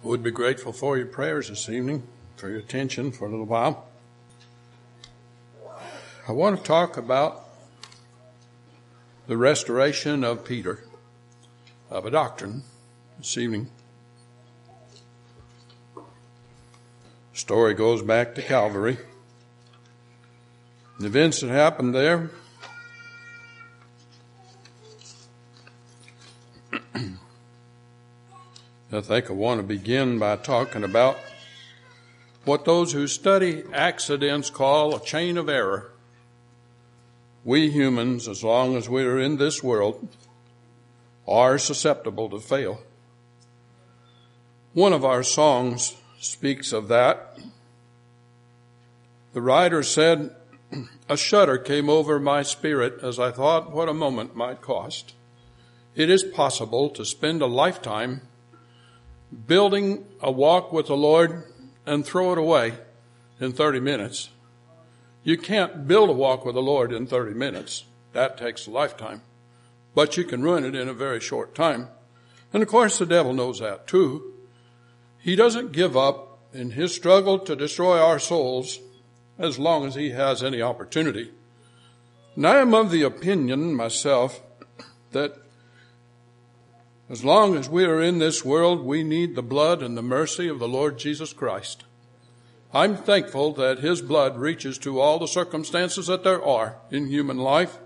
Would be grateful for your prayers this evening, for your attention for a little while. I want to talk about the restoration of Peter, of a doctrine this evening. The story goes back to Calvary. The events that happened there, I think I want to begin by talking about what those who study accidents call a chain of error. We humans, as long as we are in this world, are susceptible to fail. One of our songs speaks of that. The writer said, "A shudder came over my spirit as I thought what a moment might cost. It is possible to spend a lifetime building a walk with the Lord and throw it away in 30 minutes. You can't build a walk with the Lord in 30 minutes. That takes a lifetime. But you can ruin it in a very short time. And of course the devil knows that too. He doesn't give up in his struggle to destroy our souls as long as he has any opportunity. And I am of the opinion myself that as long as we are in this world, we need the blood and the mercy of the Lord Jesus Christ. I'm thankful that his blood reaches to all the circumstances that there are in human life.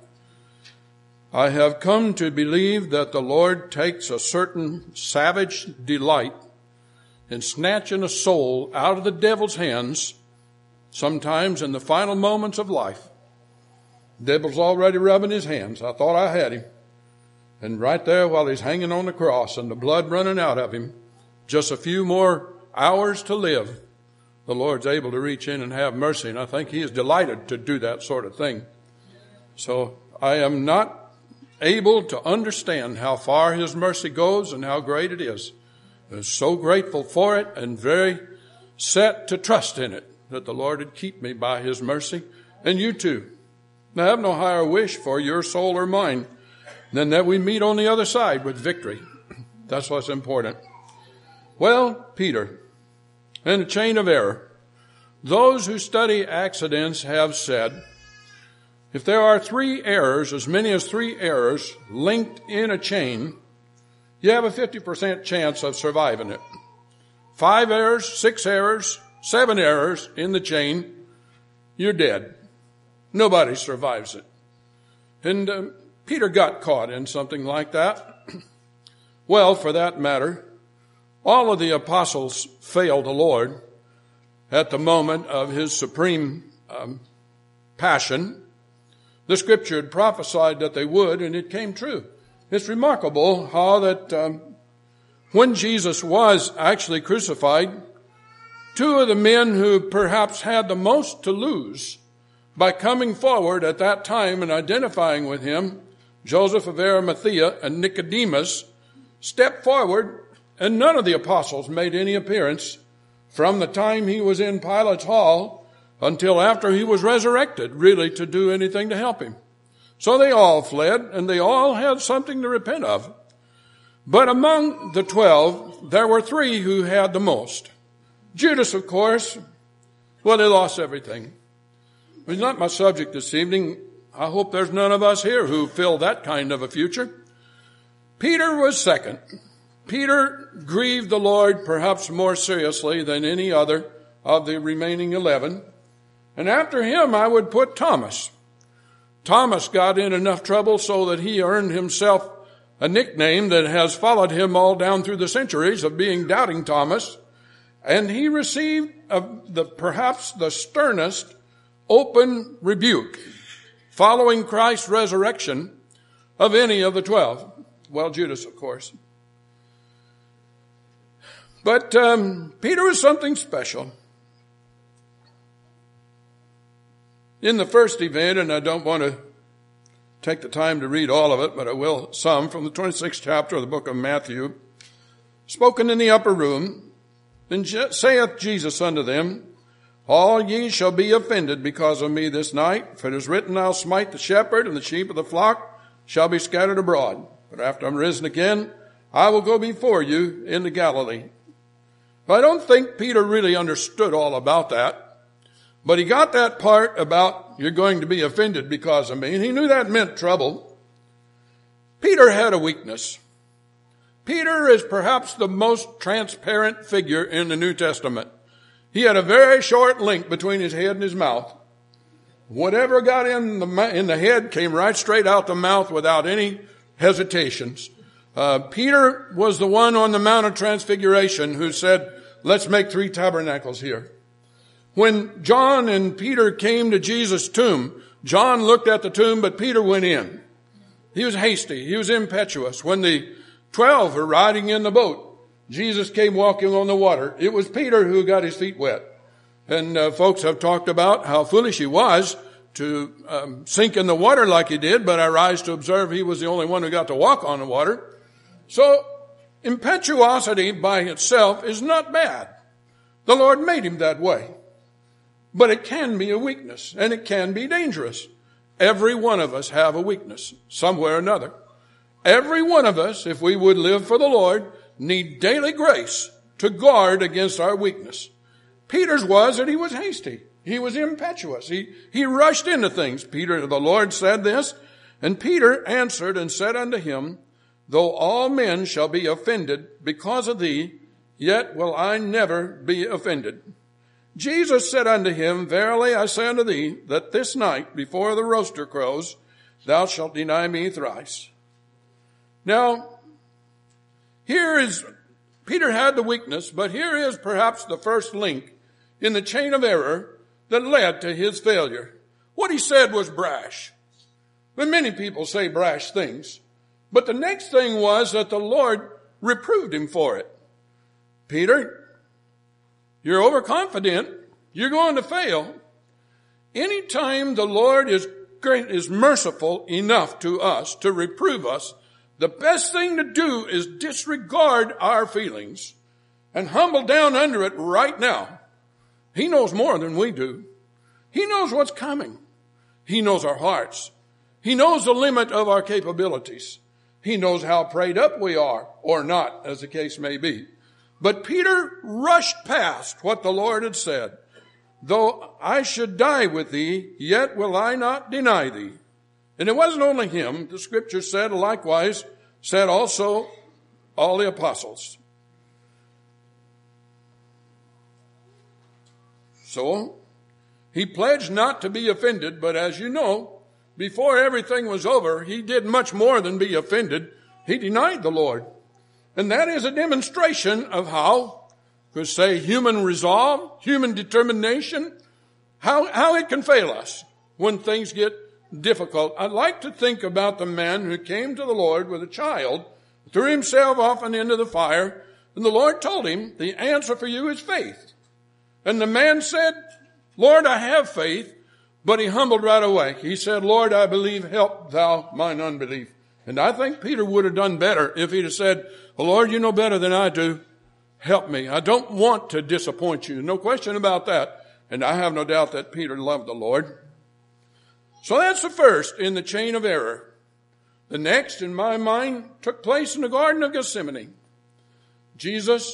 I have come to believe that the Lord takes a certain savage delight in snatching a soul out of the devil's hands, sometimes in the final moments of life. The devil's already rubbing his hands. I thought I had him. And right there while he's hanging on the cross and the blood running out of him, just a few more hours to live, the Lord's able to reach in and have mercy. And I think he is delighted to do that sort of thing. So I am not able to understand how far his mercy goes and how great it is. I'm so grateful for it and very set to trust in it, that the Lord would keep me by his mercy, and you too. I have no higher wish for your soul or mine than that we meet on the other side with victory. That's what's important. Well, Peter, and a chain of error. Those who study accidents have said, if there are 3 errors, as many as 3 errors linked in a chain, you have a 50% chance of surviving it. 5 errors, 6 errors, 7 errors in the chain, you're dead. Nobody survives it. And Peter got caught in something like that. Well, for that matter, all of the apostles failed the Lord at the moment of his supreme passion. The scripture had prophesied that they would, and it came true. It's remarkable how that when Jesus was actually crucified, 2 of the men who perhaps had the most to lose by coming forward at that time and identifying with him, Joseph of Arimathea and Nicodemus, stepped forward, and none of the apostles made any appearance from the time he was in Pilate's hall until after he was resurrected, really to do anything to help him. So they all fled, and they all had something to repent of. But among the 12, there were 3 who had the most. Judas, of course, well, they lost everything. It's not my subject this evening. I hope there's none of us here who fill that kind of a future. Peter was second. Peter grieved the Lord perhaps more seriously than any other of the remaining 11. And after him, I would put Thomas. Thomas got in enough trouble so that he earned himself a nickname that has followed him all down through the centuries of being Doubting Thomas. And he received perhaps the sternest open rebuke following Christ's resurrection of any of the 12. Well, Judas, of course. But Peter was something special. In the first event, and I don't want to take the time to read all of it, but I will some, from the 26th chapter of the book of Matthew, spoken in the upper room, then saith Jesus unto them, All ye shall be offended because of me this night, for it is written, I'll smite the shepherd, and the sheep of the flock shall be scattered abroad. But after I'm risen again, I will go before you into Galilee. I don't think Peter really understood all about that, but he got that part about you're going to be offended because of me, and he knew that meant trouble. Peter had a weakness. Peter is perhaps the most transparent figure in the New Testament. He had a very short link between his head and his mouth. Whatever got in the head came right straight out the mouth without any hesitations. Peter was the one on the Mount of Transfiguration who said, let's make 3 tabernacles here. When John and Peter came to Jesus' tomb, John looked at the tomb, but Peter went in. He was hasty. He was impetuous. When the 12 were riding in the boat, Jesus came walking on the water. It was Peter who got his feet wet. And folks have talked about how foolish he was to sink in the water like he did, but I rise to observe he was the only one who got to walk on the water. So impetuosity by itself is not bad. The Lord made him that way. But it can be a weakness, and it can be dangerous. Every one of us have a weakness, somewhere or another. Every one of us, if we would live for the Lord, need daily grace to guard against our weakness. Peter's was that he was hasty. He was impetuous. He rushed into things. The Lord said this, and Peter answered and said unto him, though all men shall be offended because of thee, yet will I never be offended. Jesus said unto him, verily I say unto thee, that this night before the rooster crows, thou shalt deny me thrice. Now, Peter had the weakness, but here is perhaps the first link in the chain of error that led to his failure. What he said was brash. But many people say brash things. But the next thing was that the Lord reproved him for it. Peter, you're overconfident. You're going to fail. Anytime the Lord is merciful enough to us to reprove us, the best thing to do is disregard our feelings and humble down under it right now. He knows more than we do. He knows what's coming. He knows our hearts. He knows the limit of our capabilities. He knows how prayed up we are, or not, as the case may be. But Peter rushed past what the Lord had said. Though I should die with thee, yet will I not deny thee. And it wasn't only him. The scripture said likewise, said also all the apostles. So he pledged not to be offended, but as you know, before everything was over, he did much more than be offended. He denied the Lord. And that is a demonstration of how, we say, human resolve, human determination, how it can fail us when things get difficult. I'd like to think about the man who came to the Lord with a child, threw himself off and into the fire, and the Lord told him, the answer for you is faith. And the man said, Lord, I have faith, but he humbled right away. He said, Lord, I believe, help thou mine unbelief. And I think Peter would have done better if he'd have said, well, Lord, you know better than I do. Help me. I don't want to disappoint you. No question about that. And I have no doubt that Peter loved the Lord. So that's the first in the chain of error. The next, in my mind, took place in the Garden of Gethsemane. Jesus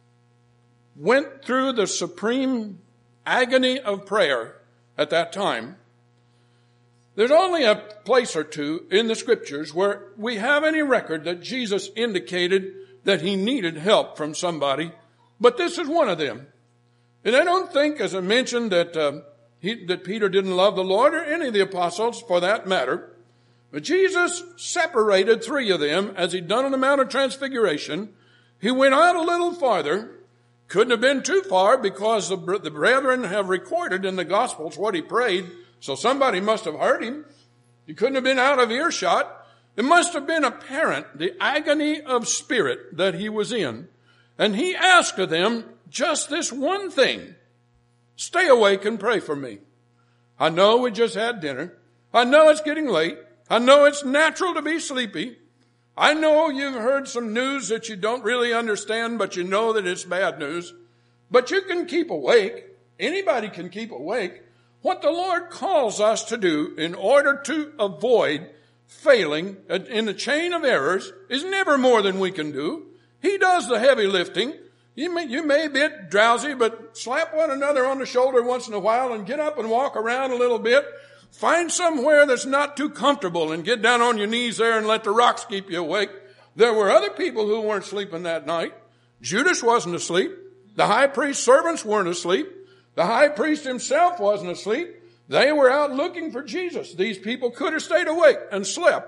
went through the supreme agony of prayer at that time. There's only a place or two in the scriptures where we have any record that Jesus indicated that he needed help from somebody, but this is one of them. And I don't think, as I mentioned, that Peter didn't love the Lord, or any of the apostles for that matter. But Jesus separated 3 of them, as he'd done on the Mount of Transfiguration. He went out a little farther. Couldn't have been too far, because the brethren have recorded in the Gospels what he prayed. So somebody must have heard him. He couldn't have been out of earshot. It must have been apparent, the agony of spirit that he was in. And he asked of them just this one thing. Stay awake and pray for me. I know we just had dinner. I know it's getting late. I know it's natural to be sleepy. I know you've heard some news that you don't really understand, but you know that it's bad news. But you can keep awake. Anybody can keep awake. What the Lord calls us to do in order to avoid failing in the chain of errors is never more than we can do. He does the heavy lifting. You may be drowsy, but slap one another on the shoulder once in a while and get up and walk around a little bit. Find somewhere that's not too comfortable and get down on your knees there and let the rocks keep you awake. There were other people who weren't sleeping that night. Judas wasn't asleep. The high priest's servants weren't asleep. The high priest himself wasn't asleep. They were out looking for Jesus. These people could have stayed awake and slept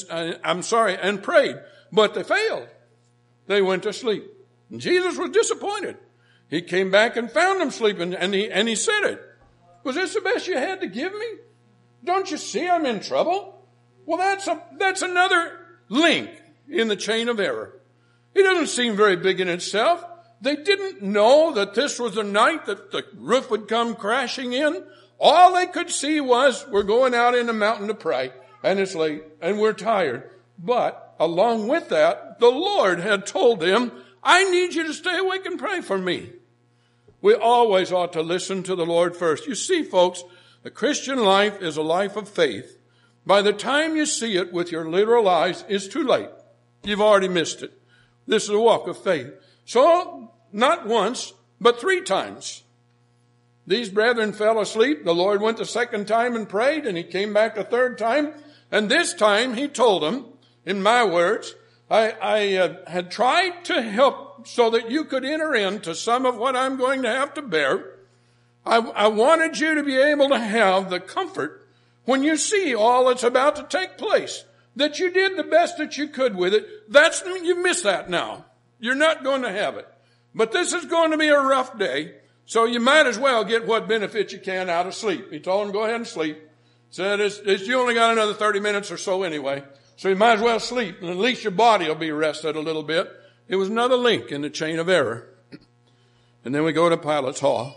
and prayed, but they failed. They went to sleep. And Jesus was disappointed. He came back and found them sleeping, and he said it. Was this the best you had to give me? Don't you see I'm in trouble? Well, that's another link in the chain of error. It doesn't seem very big in itself. They didn't know that this was the night that the roof would come crashing in. All they could see was, we're going out in the mountain to pray, and it's late, and we're tired. But along with that, the Lord had told them, I need you to stay awake and pray for me. We always ought to listen to the Lord first. You see, folks, the Christian life is a life of faith. By the time you see it with your literal eyes, it's too late. You've already missed it. This is a walk of faith. So, not once, but 3 times. These brethren fell asleep. The Lord went the second time and prayed, and he came back the third time. And this time he told them, in my words, I had tried to help so that you could enter into some of what I'm going to have to bear. I wanted you to be able to have the comfort when you see all that's about to take place, that you did the best that you could with it. You miss that now. You're not going to have it. But this is going to be a rough day, so you might as well get what benefit you can out of sleep. He told them, go ahead and sleep. Said, you only got another 30 minutes or so anyway, so you might as well sleep, and at least your body will be rested a little bit. It was another link in the chain of error. And then we go to Pilate's hall.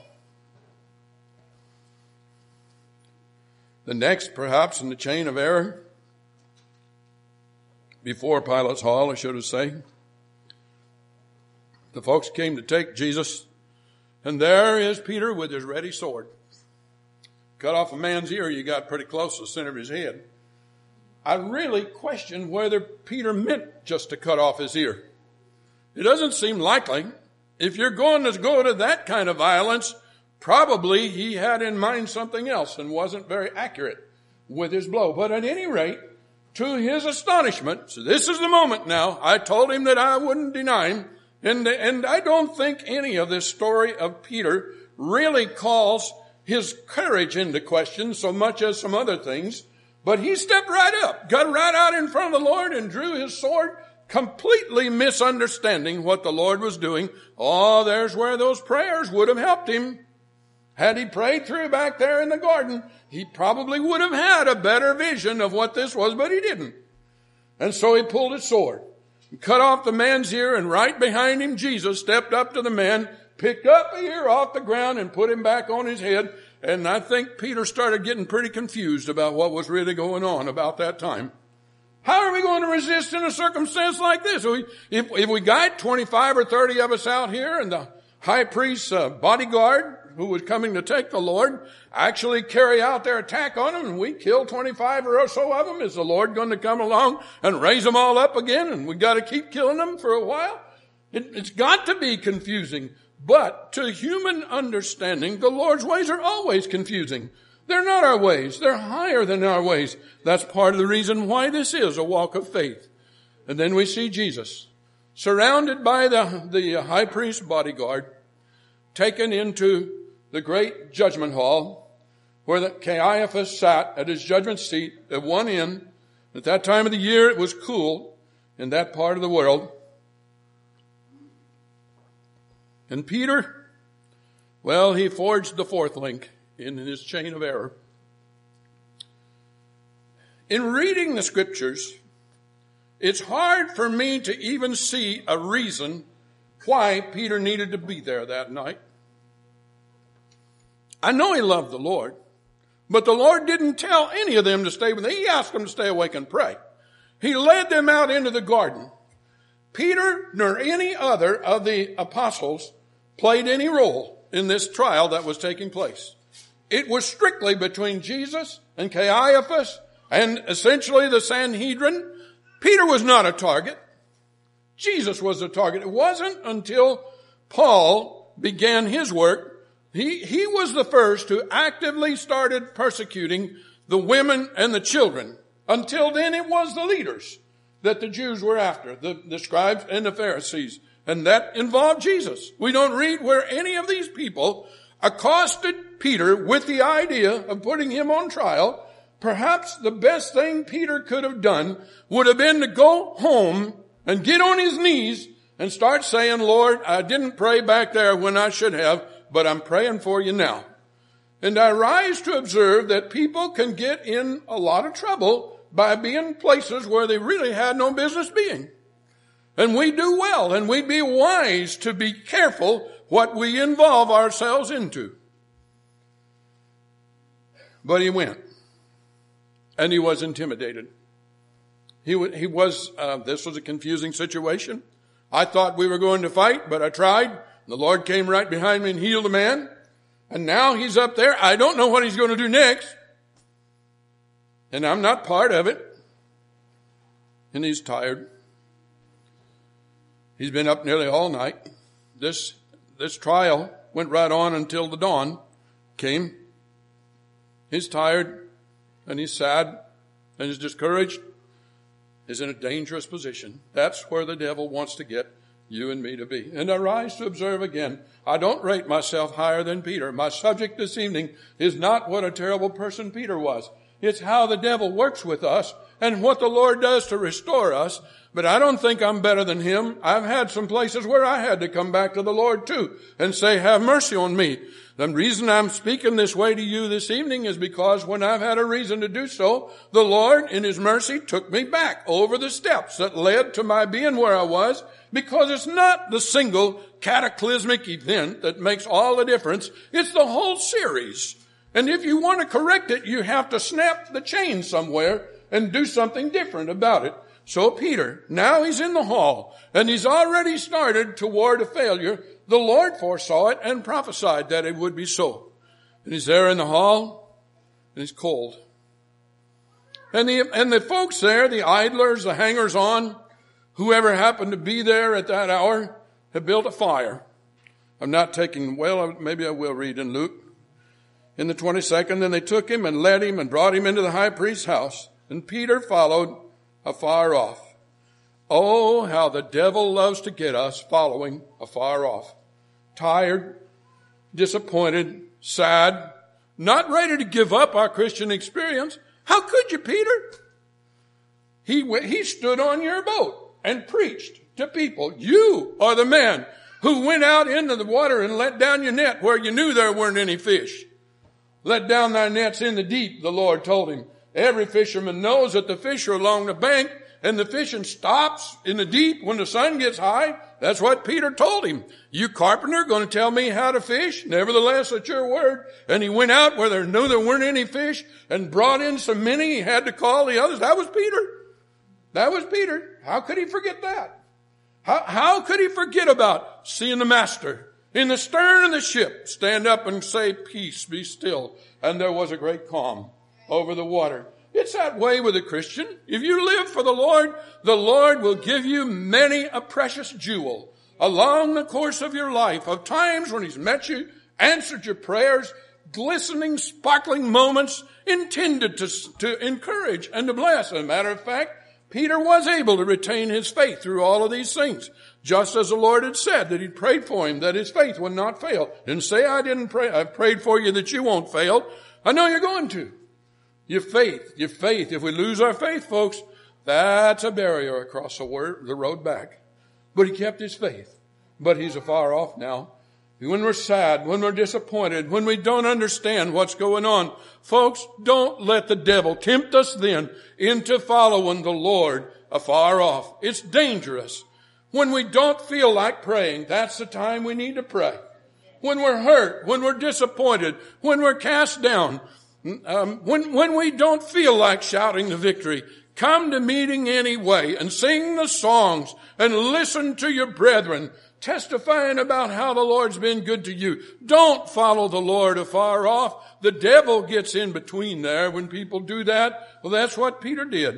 The next, perhaps, in the chain of error, before Pilate's hall, I should have said, the folks came to take Jesus, and there is Peter with his ready sword. Cut off a man's ear, you got pretty close to the center of his head. I really question whether Peter meant just to cut off his ear. It doesn't seem likely. If you're going to go to that kind of violence, probably he had in mind something else and wasn't very accurate with his blow. But at any rate, to his astonishment, so this is the moment now, I told him that I wouldn't deny him. And I don't think any of this story of Peter really calls his courage into question so much as some other things. But he stepped right up, got right out in front of the Lord and drew his sword, completely misunderstanding what the Lord was doing. Oh, there's where those prayers would have helped him. Had he prayed through back there in the garden, he probably would have had a better vision of what this was, but he didn't. And so he pulled his sword, cut off the man's ear, and right behind him, Jesus stepped up to the man, picked up the ear off the ground and put him back on his head. And I think Peter started getting pretty confused about what was really going on about that time. How are we going to resist in a circumstance like this? If we got 25 or 30 of us out here and the high priest's bodyguard who was coming to take the Lord actually carry out their attack on him and we kill 25 or so of them, is the Lord going to come along and raise them all up again and we got to keep killing them for a while? It's got to be confusing. But to human understanding, the Lord's ways are always confusing. They're not our ways. They're higher than our ways. That's part of the reason why this is a walk of faith. And then we see Jesus surrounded by the high priest's bodyguard, taken into the great judgment hall where Caiaphas sat at his judgment seat at one end. At that time of the year, it was cool in that part of the world. And Peter, well, he forged the fourth link in his chain of error. In reading the scriptures, it's hard for me to even see a reason why Peter needed to be there that night. I know he loved the Lord, but the Lord didn't tell any of them to stay with him. He asked them to stay awake and pray. He led them out into the garden. Peter nor any other of the apostles played any role in this trial that was taking place. It was strictly between Jesus and Caiaphas and essentially the Sanhedrin. Peter was not a target. Jesus was the target. It wasn't until Paul began his work, he was the first who actively started persecuting the women and the children. Until then, it was the leaders that the Jews were after, the scribes and the Pharisees. And that involved Jesus. We don't read where any of these people accosted Peter with the idea of putting him on trial. Perhaps the best thing Peter could have done would have been to go home and get on his knees and start saying, Lord, I didn't pray back there when I should have, but I'm praying for you now. And I rise to observe that people can get in a lot of trouble by being places where they really had no business being. And we do well, and we'd be wise to be careful what we involve ourselves into. But he went, and he was intimidated. This was a confusing situation. I thought we were going to fight, but I tried. The Lord came right behind me and healed a man. And now he's up there. I don't know what he's going to do next. And I'm not part of it. And he's tired. He's been up nearly all night. This trial went right on until the dawn came. He's tired and he's sad and he's discouraged. He's in a dangerous position. That's where the devil wants to get you and me to be. And I rise to observe again, I don't rate myself higher than Peter. My subject this evening is not what a terrible person Peter was. It's how the devil works with us and what the Lord does to restore us. But I don't think I'm better than him. I've had some places where I had to come back to the Lord too and say, have mercy on me. The reason I'm speaking this way to you this evening is because when I've had a reason to do so, the Lord in his mercy took me back over the steps that led to my being where I was, because it's not the single cataclysmic event that makes all the difference. It's the whole series. And if you want to correct it, you have to snap the chain somewhere and do something different about it. So Peter, now he's in the hall, and he's already started toward a failure. The Lord foresaw it and prophesied that it would be so. And he's there in the hall, and he's cold. And the folks there, the idlers, the hangers-on, whoever happened to be there at that hour, have built a fire. I'm not taking, maybe I will read in Luke. In the 22nd, and they took him and led him and brought him into the high priest's house. And Peter followed afar off. Oh, how the devil loves to get us following afar off. Tired, disappointed, sad, not ready to give up our Christian experience. How could you, Peter? He stood on your boat and preached to people. You are the man who went out into the water and let down your net where you knew there weren't any fish. Let down thy nets in the deep, the Lord told him. Every fisherman knows that the fish are along the bank, and the fishing stops in the deep when the sun gets high. That's what Peter told him. You carpenter going to tell me how to fish? Nevertheless, at your word. And he went out where there weren't any fish and brought in so many he had to call the others. That was Peter. That was Peter. How could he forget that? How could he forget about seeing the master in the stern of the ship stand up and say, peace, be still. And there was a great calm over the water. It's that way with a Christian. If you live for the Lord will give you many a precious jewel along the course of your life, of times when he's met you, answered your prayers, glistening, sparkling moments intended to encourage and to bless. As a matter of fact, Peter was able to retain his faith through all of these things, just as the Lord had said that he'd prayed for him, that his faith would not fail. Didn't say I didn't pray. I've prayed for you that you won't fail. I know you're going to. Your faith. If we lose our faith, folks, that's a barrier across the road back. But he kept his faith. But he's afar off now. When we're sad, when we're disappointed, when we don't understand what's going on, folks, don't let the devil tempt us then into following the Lord afar off. It's dangerous. When we don't feel like praying, that's the time we need to pray. When we're hurt, when we're disappointed, when we're cast down, when we don't feel like shouting the victory, come to meeting anyway and sing the songs and listen to your brethren testifying about how the Lord's been good to you. Don't follow the Lord afar off. The devil gets in between there when people do that. Well, that's what Peter did.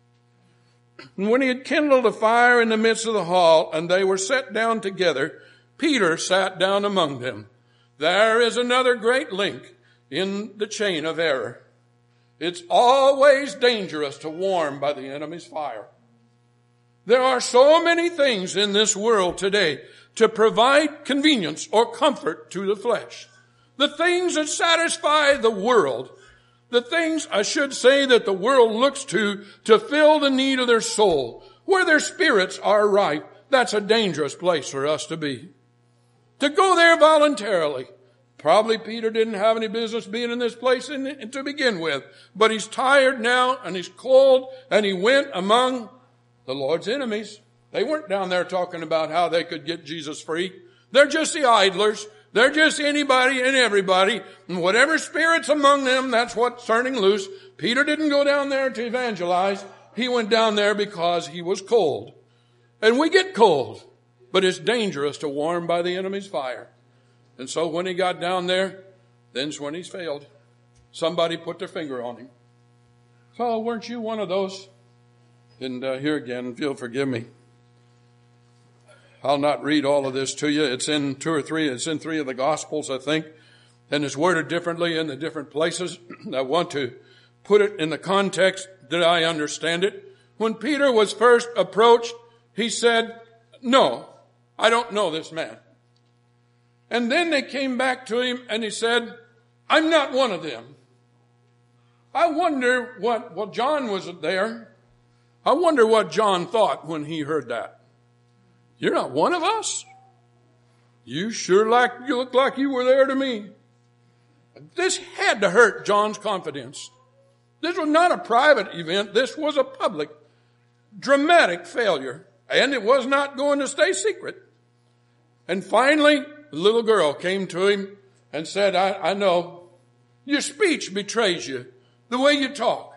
And when he had kindled a fire in the midst of the hall and they were set down together, Peter sat down among them. There is another great link in the chain of error. It's always dangerous to warm by the enemy's fire. There are so many things in this world today to provide convenience or comfort to the flesh. The things that satisfy the world, the things, I should say, that the world looks to fill the need of their soul, where their spirits are right, that's a dangerous place for us to be. To go there voluntarily. Probably Peter didn't have any business being in this place to begin with, but he's tired now and he's cold, and he went among the Lord's enemies. They weren't down there talking about how they could get Jesus free. They're just the idlers. They're just anybody and everybody. And whatever spirit's among them, that's what's turning loose. Peter didn't go down there to evangelize. He went down there because he was cold. And we get cold, but it's dangerous to warm by the enemy's fire. And so when he got down there, then's when he's failed. Somebody put their finger on him. So weren't you one of those? And here again, if you'll forgive me, I'll not read all of this to you. It's in 2 or 3. It's in 3 of the Gospels, I think. And it's worded differently in the different places. I want to put it in the context that I understand it. When Peter was first approached, he said, "No, I don't know this man." And then they came back to him and he said, "I'm not one of them." I wonder what John was there. I wonder what John thought when he heard that. "You're not one of us? You look like you were there to me." This had to hurt John's confidence. This was not a private event. This was a public, dramatic failure. And it was not going to stay secret. And finally, the little girl came to him and said, I know your speech betrays you, the way you talk.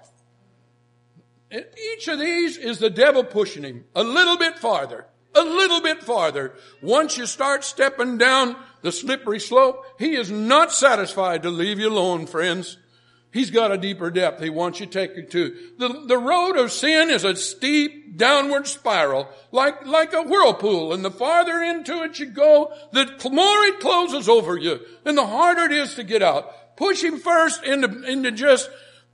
And each of these is the devil pushing him a little bit farther, a little bit farther. Once you start stepping down the slippery slope, he is not satisfied to leave you alone, friends. He's got a deeper depth he wants you to take you to. The road of sin is a steep downward spiral, like a whirlpool. And the farther into it you go, the more it closes over you, and the harder it is to get out. Push him first into just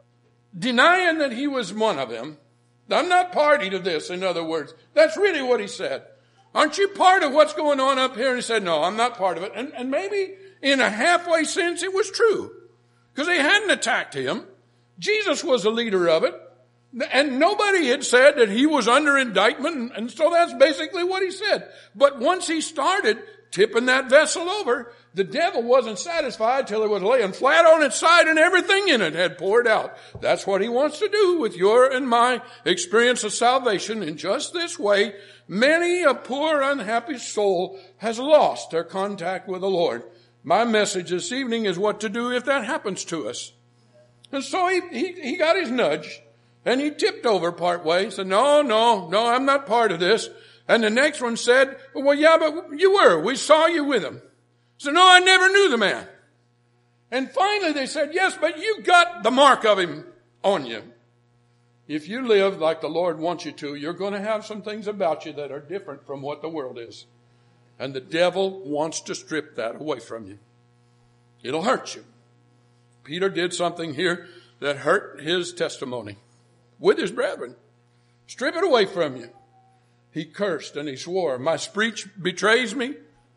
denying that he was one of them. I'm not party to this, in other words. That's really what he said. Aren't you part of what's going on up here? And he said, no, I'm not part of it. And maybe in a halfway sense it was true. Because they hadn't attacked him. Jesus was the leader of it. And nobody had said that he was under indictment. And so that's basically what he said. But once he started tipping that vessel over, the devil wasn't satisfied till it was laying flat on its side and everything in it had poured out. That's what he wants to do with your and my experience of salvation. In just this way, many a poor, unhappy soul has lost their contact with the Lord. My message this evening is what to do if that happens to us. And so he got his nudge, and he tipped over part way. He said, no, I'm not part of this. And the next one said, well, yeah, but you were. We saw you with him. He said, no, I never knew the man. And finally they said, yes, but you got the mark of him on you. If you live like the Lord wants you to, you're going to have some things about you that are different from what the world is. And the devil wants to strip that away from you. It'll hurt you. Peter did something here that hurt his testimony with his brethren. Strip it away from you. He cursed and he swore, my speech betrays me.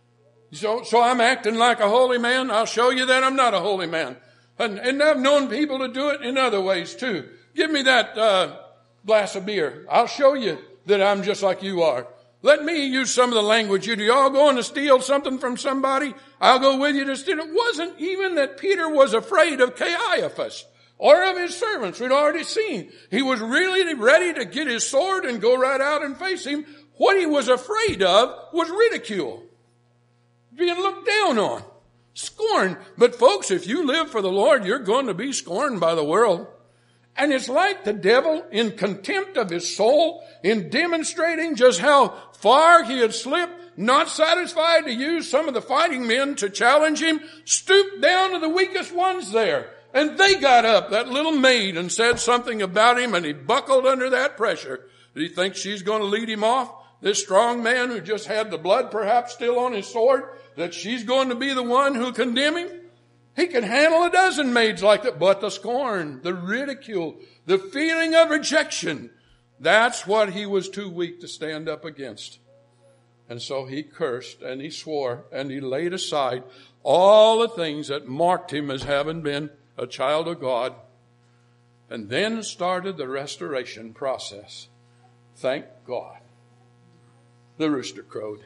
So I'm acting like a holy man. I'll show you that I'm not a holy man. And I've known people to do it in other ways too. Give me that glass of beer. I'll show you that I'm just like you are. Let me use some of the language you do. Y'all going to steal something from somebody? I'll go with you to steal. It wasn't even that Peter was afraid of Caiaphas or of his servants. We'd already seen. He was really ready to get his sword and go right out and face him. What he was afraid of was ridicule. Being looked down on. Scorned. But folks, if you live for the Lord, you're going to be scorned by the world. And it's like the devil, in contempt of his soul, in demonstrating just how far he had slipped, not satisfied to use some of the fighting men to challenge him, stooped down to the weakest ones there. And they got up, that little maid, and said something about him, and he buckled under that pressure. Did he think she's going to lead him off? this strong man who just had the blood perhaps still on his sword, that she's going to be the one who condemn him? He can handle a dozen maids like that, but the scorn, the ridicule, the feeling of rejection, that's what he was too weak to stand up against. And so he cursed and he swore and he laid aside all the things that marked him as having been a child of God. And then started the restoration process. Thank God. The rooster crowed.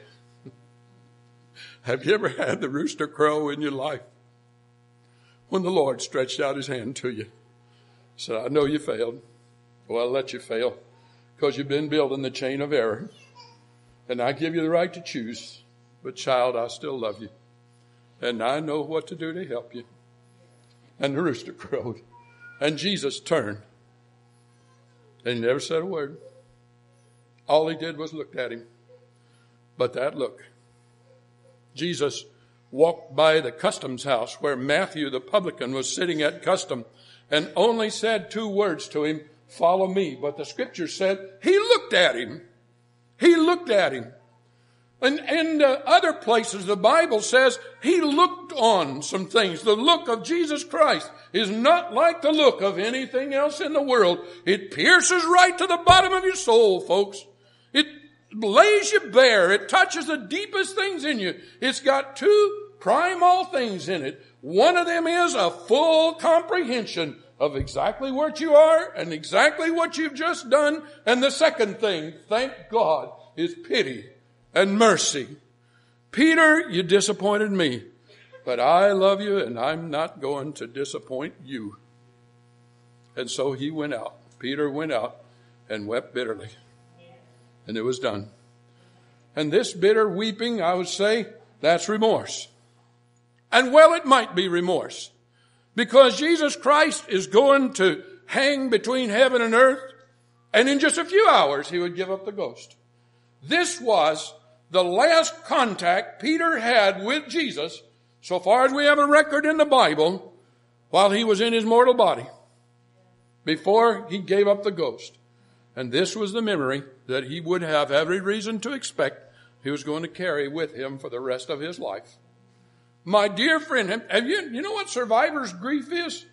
Have you ever had the rooster crow in your life? When the Lord stretched out his hand to you. Said, I know you failed. Well, I'll let you fail. Because you've been building the chain of error. And I give you the right to choose. But child, I still love you. And I know what to do to help you. And the rooster crowed. And Jesus turned. And he never said a word. All he did was look at him. But that look. Jesus walked by the customs house where Matthew the publican was sitting at custom and only said 2 words to him, follow me. But the scripture said he looked at him. He looked at him. And in other places, the Bible says he looked on some things. The look of Jesus Christ is not like the look of anything else in the world. It pierces right to the bottom of your soul, folks. It lays you bare. It touches the deepest things in you. It's got 2 primal things in it. One of them is a full comprehension of exactly what you are and exactly what you've just done. And the second thing, thank God, is pity and mercy. Peter, you disappointed me, but I love you and I'm not going to disappoint you. And so he went out. Peter went out and wept bitterly. And it was done. And this bitter weeping, I would say, that's remorse. And well, it might be remorse. Because Jesus Christ is going to hang between heaven and earth. And in just a few hours, he would give up the ghost. This was the last contact Peter had with Jesus, so far as we have a record in the Bible, while he was in his mortal body, before he gave up the ghost. And this was the memory that he would have every reason to expect he was going to carry with him for the rest of his life. My dear friend, have you know what survivor's grief is?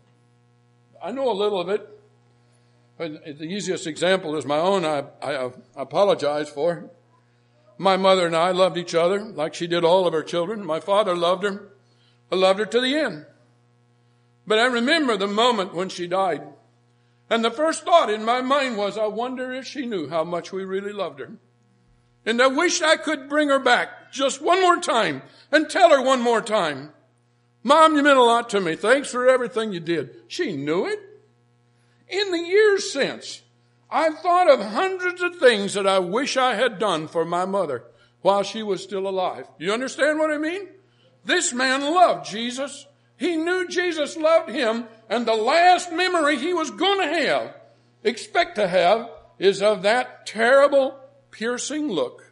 I know a little of it. The easiest example is my own. I apologize for. My mother and I loved each other like she did all of her children. My father loved her. I loved her to the end. But I remember the moment when she died. And the first thought in my mind was, I wonder if she knew how much we really loved her. And I wished I could bring her back just one more time and tell her one more time, Mom, you meant a lot to me. Thanks for everything you did. She knew it. In the years since, I've thought of hundreds of things that I wish I had done for my mother while she was still alive. Do you understand what I mean? This man loved Jesus. He knew Jesus loved him, and the last memory he was going to expect to have, is of that terrible, piercing look.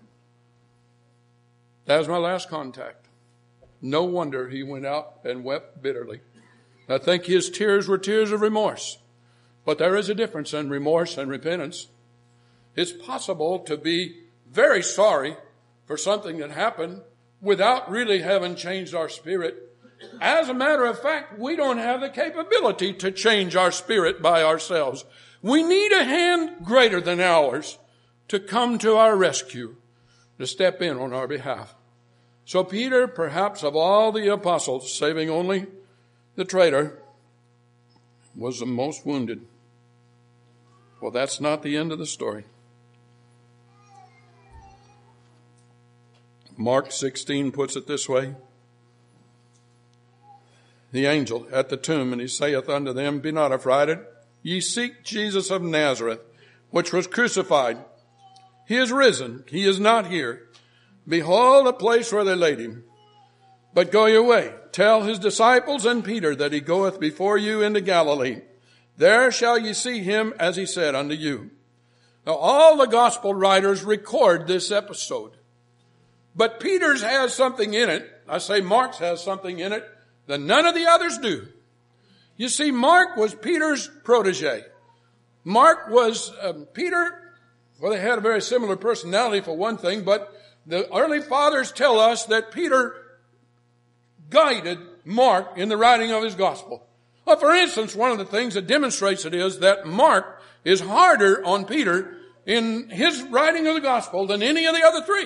That was my last contact. No wonder he went out and wept bitterly. I think his tears were tears of remorse. But there is a difference in remorse and repentance. It's possible to be very sorry for something that happened without really having changed our spirit. As a matter of fact, we don't have the capability to change our spirit by ourselves. We need a hand greater than ours to come to our rescue, to step in on our behalf. So Peter, perhaps of all the apostles, saving only the traitor, was the most wounded. Well, that's not the end of the story. Mark 16 puts it this way. The angel at the tomb, and he saith unto them, Be not affrighted. Ye seek Jesus of Nazareth, which was crucified. He is risen. He is not here. Behold the place where they laid him. But go your way. Tell his disciples and Peter that he goeth before you into Galilee. There shall ye see him as he said unto you. Now all the gospel writers record this episode. But Peter's has something in it. I say Mark's has something in it that none of the others do. You see, Mark was Peter's protege. Mark was, Peter Well, they had a very similar personality for one thing, but the early fathers tell us that Peter guided Mark in the writing of his gospel. Well, for instance, one of the things that demonstrates it is that Mark is harder on Peter in his writing of the gospel than any of the other three.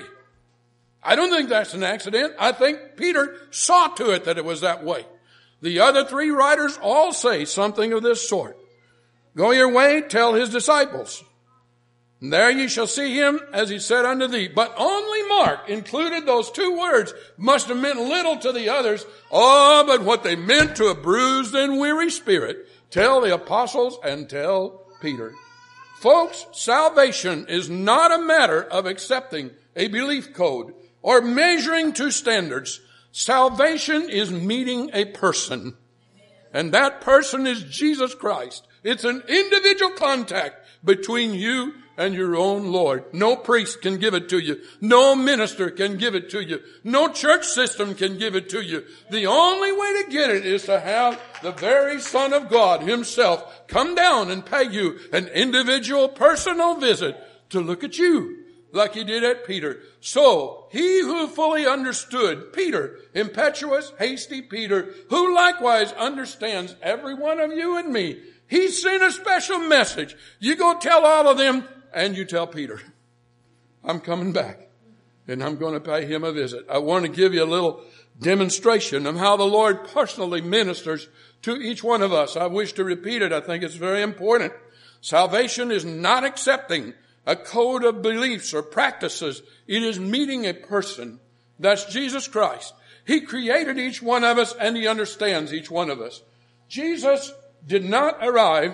I don't think that's an accident. I think Peter saw to it that it was that way. The other three writers all say something of this sort. Go your way, tell his disciples. And there ye shall see him as he said unto thee. But only Mark included those two words. Must have meant little to the others. Oh, but what they meant to a bruised and weary spirit. Tell the apostles and tell Peter. Folks, salvation is not a matter of accepting a belief code or measuring to standards. Salvation is meeting a person. And that person is Jesus Christ. It's an individual contact between you and your own Lord. No priest can give it to you. No minister can give it to you. No church system can give it to you. The only way to get it is to have the very Son of God himself come down and pay you an individual personal visit to look at you like he did at Peter. So he who fully understood Peter, impetuous, hasty Peter, who likewise understands every one of you and me, he sent a special message. You go tell all of them, and you tell Peter, I'm coming back, and I'm going to pay him a visit. I want to give you a little demonstration of how the Lord personally ministers to each one of us. I wish to repeat it. I think it's very important. Salvation is not accepting a code of beliefs or practices. It is meeting a person. That's Jesus Christ. He created each one of us, and he understands each one of us. Jesus did not arrive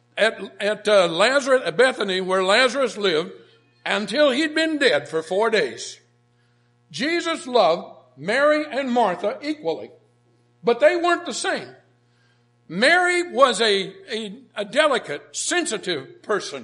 at Lazarus, at Bethany, where Lazarus lived, until he'd been dead for 4 days. Jesus loved Mary and Martha equally, but they weren't the same. Mary was a delicate, sensitive person.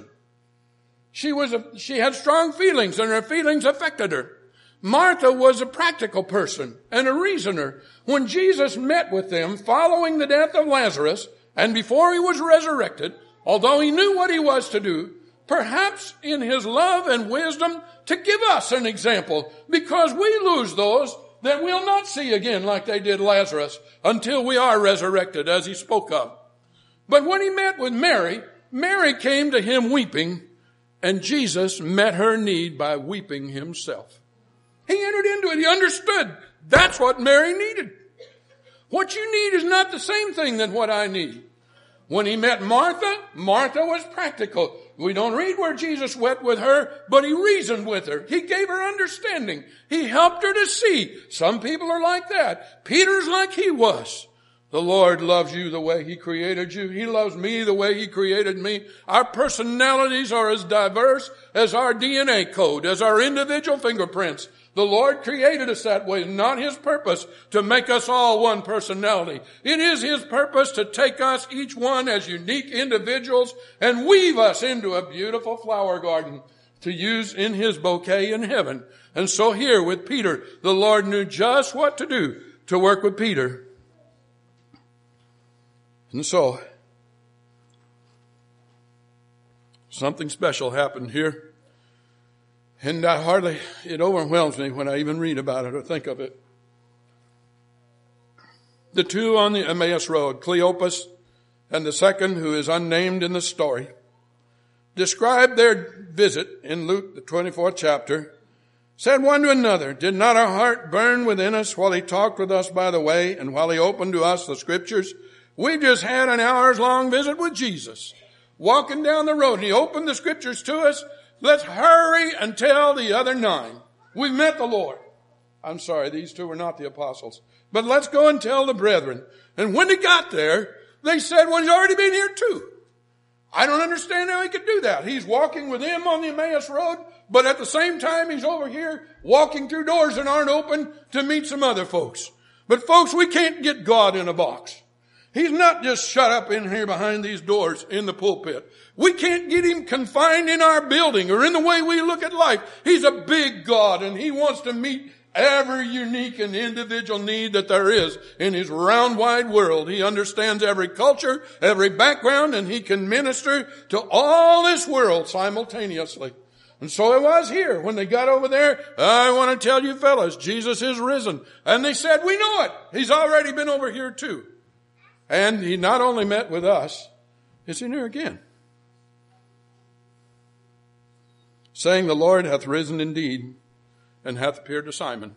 She had strong feelings, and her feelings affected her. Martha was a practical person and a reasoner. When Jesus met with them following the death of Lazarus, and before he was resurrected, although he knew what he was to do, perhaps in his love and wisdom to give us an example, because we lose those that we'll not see again like they did Lazarus until we are resurrected, as he spoke of. But when he met with Mary, Mary came to him weeping, and Jesus met her need by weeping himself. He entered into it. He understood that's what Mary needed. What you need is not the same thing than what I need. When he met Martha, Martha was practical. We don't read where Jesus wept with her, but he reasoned with her. He gave her understanding. He helped her to see. Some people are like that. Peter's like he was. The Lord loves you the way he created you. He loves me the way he created me. Our personalities are as diverse as our DNA code, as our individual fingerprints. The Lord created us that way, not his purpose to make us all one personality. It is his purpose to take us, each one as unique individuals, and weave us into a beautiful flower garden to use in his bouquet in heaven. And so here with Peter, the Lord knew just what to do to work with Peter. And so, something special happened here. And it overwhelms me when I even read about it or think of it. The two on the Emmaus Road, Cleopas and the second, who is unnamed in the story, described their visit in Luke, the 24th chapter, said one to another, did not our heart burn within us while he talked with us by the way and while he opened to us the scriptures? We just had an hours-long visit with Jesus, walking down the road, and he opened the scriptures to us. Let's hurry and tell the other 9. We've met the Lord. I'm sorry, these two were not the apostles. But let's go and tell the brethren. And when they got there, they said, well, he's already been here too. I don't understand how he could do that. He's walking with them on the Emmaus Road, but at the same time, he's over here walking through doors that aren't open to meet some other folks. But folks, we can't get God in a box. He's not just shut up in here behind these doors in the pulpit. We can't get him confined in our building or in the way we look at life. He's a big God, and he wants to meet every unique and individual need that there is in his round wide world. He understands every culture, every background, and he can minister to all this world simultaneously. And so it was here. When they got over there, I want to tell you fellas, Jesus is risen. And they said, we know it. He's already been over here too. And he not only met with us, it's in here again. Saying, the Lord hath risen indeed, and hath appeared to Simon.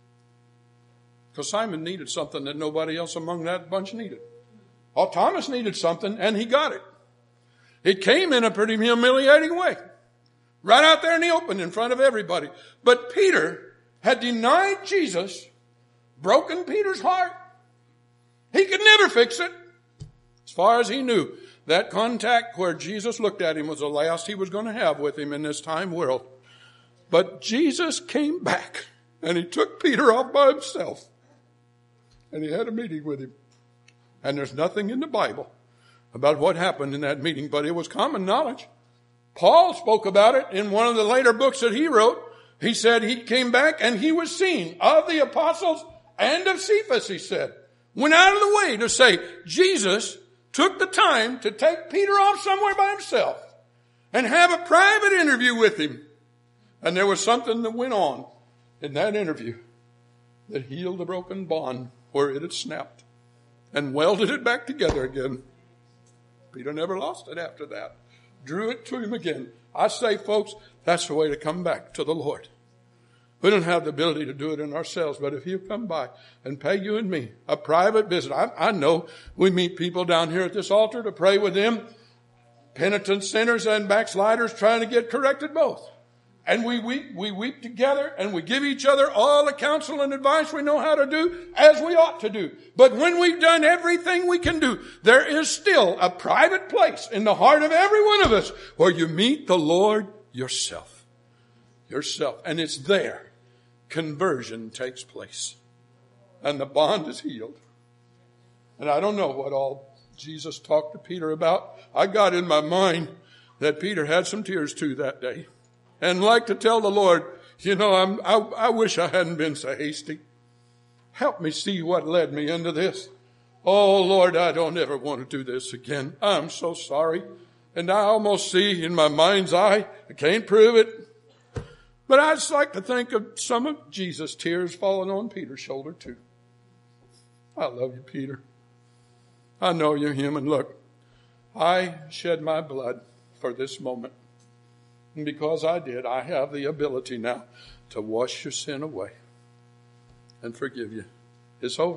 Because Simon needed something that nobody else among that bunch needed. Oh, Thomas needed something, and he got it. It came in a pretty humiliating way. Right out there in the open in front of everybody. But Peter had denied Jesus, broken Peter's heart. He could never fix it. As far as he knew, that contact where Jesus looked at him was the last he was going to have with him in this time world. But Jesus came back and he took Peter off by himself. And he had a meeting with him. And there's nothing in the Bible about what happened in that meeting, but it was common knowledge. Paul spoke about it in one of the later books that he wrote. He said he came back and he was seen of the apostles and of Cephas, he said. Went out of the way to say Jesus took the time to take Peter off somewhere by himself and have a private interview with him. And there was something that went on in that interview that healed the broken bond where it had snapped and welded it back together again. Peter never lost it after that. Drew it to him again. I say, folks, that's the way to come back to the Lord. We don't have the ability to do it in ourselves, but if He'll come by and pay you and me a private visit. I know we meet people down here at this altar to pray with them, penitent sinners and backsliders trying to get corrected both. And we weep together and we give each other all the counsel and advice we know how to do as we ought to do. But when we've done everything we can do, there is still a private place in the heart of every one of us where you meet the Lord yourself. Yourself. And it's there conversion takes place. And the bond is healed. And I don't know what all Jesus talked to Peter about. I got in my mind that Peter had some tears too that day. And like to tell the Lord, I wish I hadn't been so hasty. Help me see what led me into this. Oh, Lord, I don't ever want to do this again. I'm so sorry. And I almost see in my mind's eye, I can't prove it. But I just like to think of some of Jesus' tears falling on Peter's shoulder too. I love you, Peter. I know you're human. Look, I shed my blood for this moment. And because I did, I have the ability now to wash your sin away and forgive you. It's over.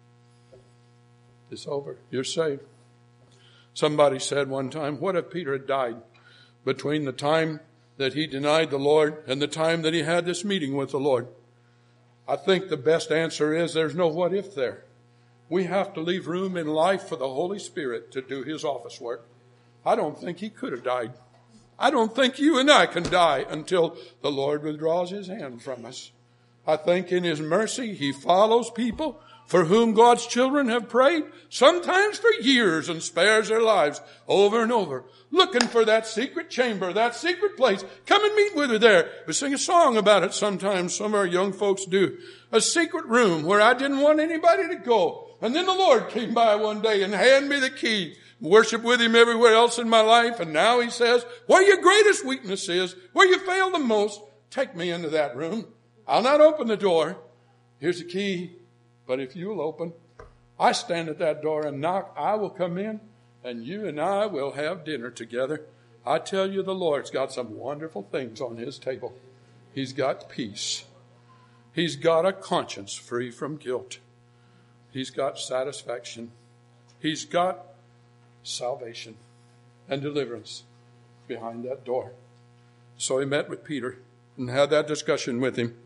It's over. You're saved. Somebody said one time, what if Peter had died between the time that he denied the Lord and the time that he had this meeting with the Lord? I think the best answer is there's no what if there. We have to leave room in life for the Holy Spirit to do His office work. I don't think he could have died. I don't think you and I can die until the Lord withdraws His hand from us. I think in His mercy He follows people for whom God's children have prayed, sometimes for years, and spares their lives over and over, looking for that secret chamber, that secret place. Come and meet with her there. We sing a song about it sometimes. Some of our young folks do. A secret room where I didn't want anybody to go. And then the Lord came by one day and handed me the key. Worship with Him everywhere else in my life. And now He says, where your greatest weakness is, where you fail the most, take me into that room. I'll not open the door. Here's the key. But if you'll open, I stand at that door and knock. I will come in and you and I will have dinner together. I tell you, the Lord's got some wonderful things on His table. He's got peace. He's got a conscience free from guilt. He's got satisfaction. He's got salvation and deliverance behind that door. So He met with Peter and had that discussion with him.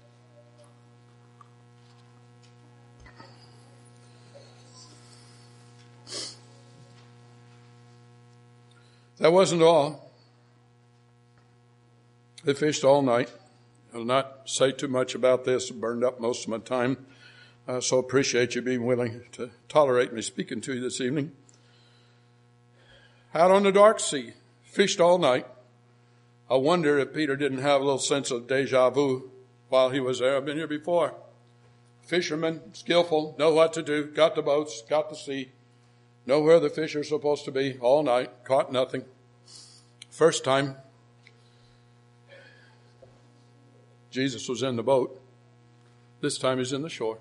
That wasn't all. They fished all night. I'll not say too much about this. It burned up most of my time. So appreciate you being willing to tolerate me speaking to you this evening. Out on the dark sea, fished all night. I wonder if Peter didn't have a little sense of deja vu while he was there. I've been here before. Fishermen, skillful, know what to do, got the boats, got the sea, know where the fish are supposed to be all night, caught nothing. First time, Jesus was in the boat. This time he's in the shore.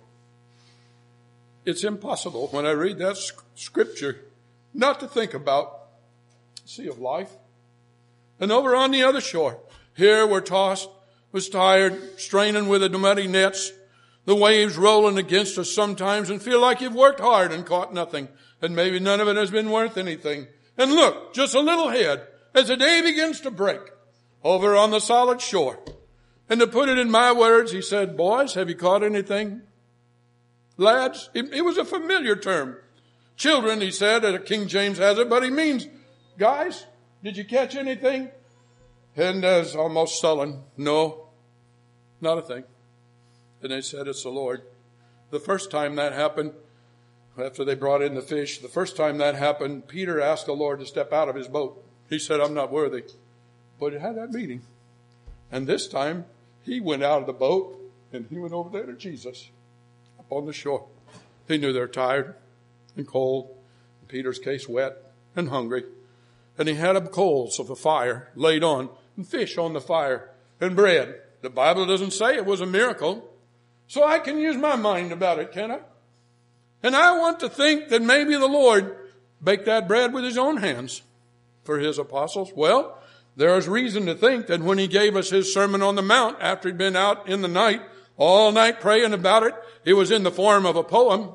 It's impossible when I read that scripture not to think about the sea of life. And over on the other shore, here we're tossed, was tired, straining with the muddy nets, the waves rolling against us sometimes, and feel like you've worked hard and caught nothing, and maybe none of it has been worth anything. And look, just a little ahead, as the day begins to break, over on the solid shore. And to put it in my words, he said, boys, have you caught anything? Lads, it was a familiar term. Children, he said, King James has it, but he means, guys, did you catch anything? And as almost sullen, no, not a thing. And they said, it's the Lord. The first time that happened, after they brought in the fish, the first time that happened, Peter asked the Lord to step out of his boat. He said, I'm not worthy. But it had that meeting. And this time, he went out of the boat and he went over there to Jesus up on the shore. He knew they're tired and cold, in Peter's case wet and hungry. And he had coals of a fire laid on and fish on the fire and bread. The Bible doesn't say it was a miracle. So I can use my mind about it, can I? And I want to think that maybe the Lord baked that bread with his own hands for his apostles. Well, there is reason to think that when he gave us his Sermon on the Mount after he'd been out in the night, all night praying about it, it was in the form of a poem.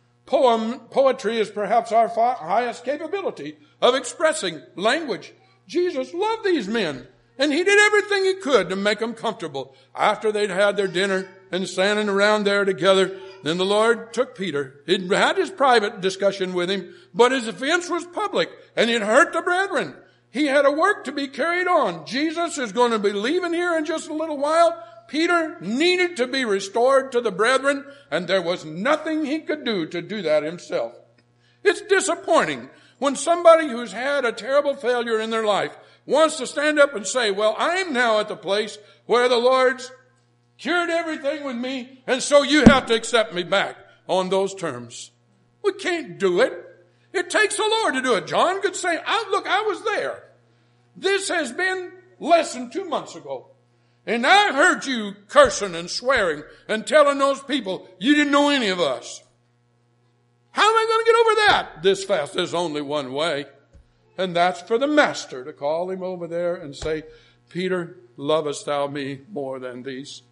Poetry is perhaps our highest capability of expressing language. Jesus loved these men, and he did everything he could to make them comfortable. After they'd had their dinner and standing around there together, then the Lord took Peter. He had his private discussion with him, but his offense was public, and it hurt the brethren. He had a work to be carried on. Jesus is going to be leaving here in just a little while. Peter needed to be restored to the brethren, and there was nothing he could do to do that himself. It's disappointing when somebody who's had a terrible failure in their life wants to stand up and say, well, I'm now at the place where the Lord's cured everything with me, and so you have to accept me back on those terms. We can't do it. It takes the Lord to do it. John could say, look, I was there. This has been less than 2 months ago. And I heard you cursing and swearing and telling those people you didn't know any of us. How am I going to get over that this fast? There's only one way. And that's for the master to call him over there and say, Peter, lovest thou me more than these?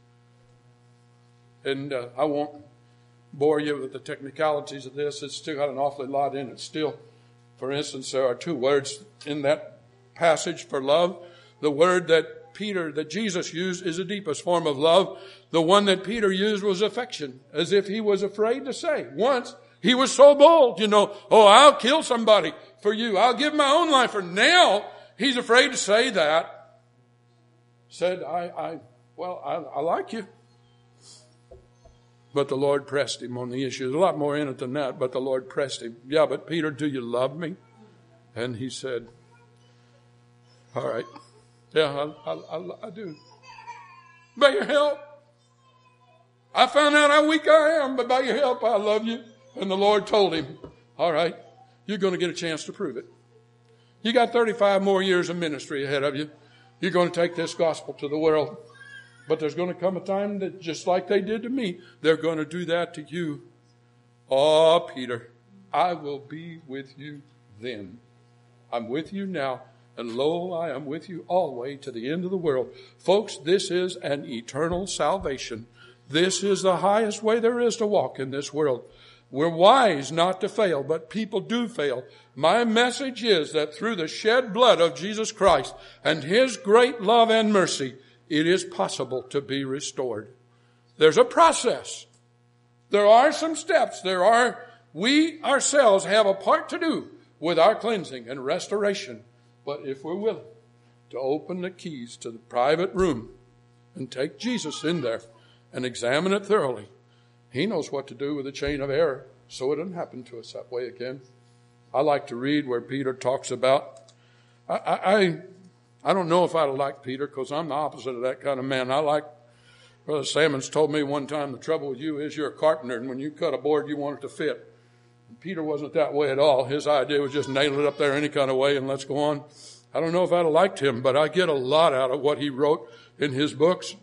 And I won't bore you with the technicalities of this. It's still got an awfully lot in it still. For instance, there are 2 words in that passage for love. The word that Jesus used is the deepest form of love. The one that Peter used was affection, as if he was afraid to say. Once, he was so bold, I'll kill somebody for you. I'll give my own life for. Now, he's afraid to say that. Said, I like you. But the Lord pressed him on the issue. There's a lot more in it than that, but the Lord pressed him. Yeah, but Peter, do you love me? And he said, all right. Yeah, I do. By your help. I found out how weak I am, but by your help, I love you. And the Lord told him, all right, you're going to get a chance to prove it. You got 35 more years of ministry ahead of you. You're going to take this gospel to the world. But there's going to come a time that just like they did to me, they're going to do that to you. Oh, Peter, I will be with you then. I'm with you now. And lo, I am with you always to the end of the world. Folks, this is an eternal salvation. This is the highest way there is to walk in this world. We're wise not to fail, but people do fail. My message is that through the shed blood of Jesus Christ and his great love and mercy, it is possible to be restored. There's a process. There are some steps. We ourselves have a part to do with our cleansing and restoration. But if we're willing to open the keys to the private room and take Jesus in there and examine it thoroughly, he knows what to do with the chain of error so it doesn't happen to us that way again. I like to read where Peter talks about, I don't know if I'd like Peter because I'm the opposite of that kind of man. Brother Sammons told me one time, the trouble with you is you're a carpenter, and when you cut a board, you want it to fit. Peter wasn't that way at all. His idea was just nail it up there any kind of way and let's go on. I don't know if I'd have liked him, but I get a lot out of what he wrote in his books.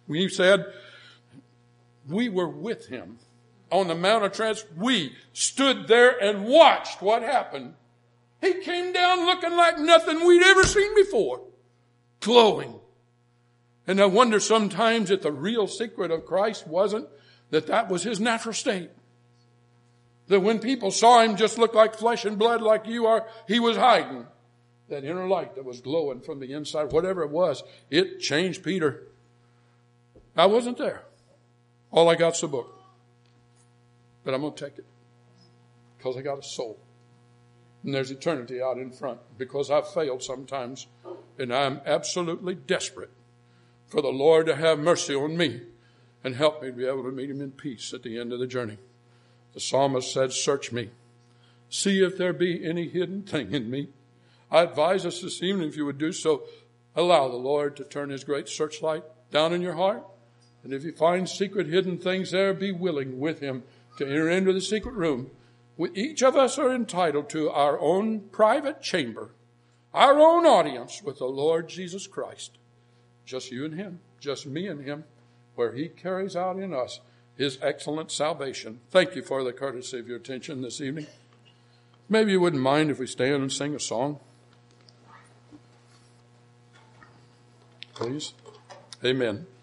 We said we were with him on the Mount of Transfiguration. We stood there and watched what happened. He came down looking like nothing we'd ever seen before, glowing. And I wonder sometimes that the real secret of Christ wasn't that was his natural state. That when people saw him just look like flesh and blood like you are, he was hiding. That inner light that was glowing from the inside, whatever it was, it changed Peter. I wasn't there. All I got's a book. But I'm going to take it. Because I got a soul. And there's eternity out in front. Because I've failed sometimes. And I'm absolutely desperate for the Lord to have mercy on me and help me to be able to meet him in peace at the end of the journey. The psalmist said, search me. See if there be any hidden thing in me. I advise us this evening, if you would do so, allow the Lord to turn his great searchlight down in your heart. And if you find secret hidden things there, be willing with him to enter into the secret room. Each of us are entitled to our own private chamber, our own audience with the Lord Jesus Christ. Just you and him, just me and him, where he carries out in us his excellent salvation. Thank you for the courtesy of your attention this evening. Maybe you wouldn't mind if we stand and sing a song. Please. Amen.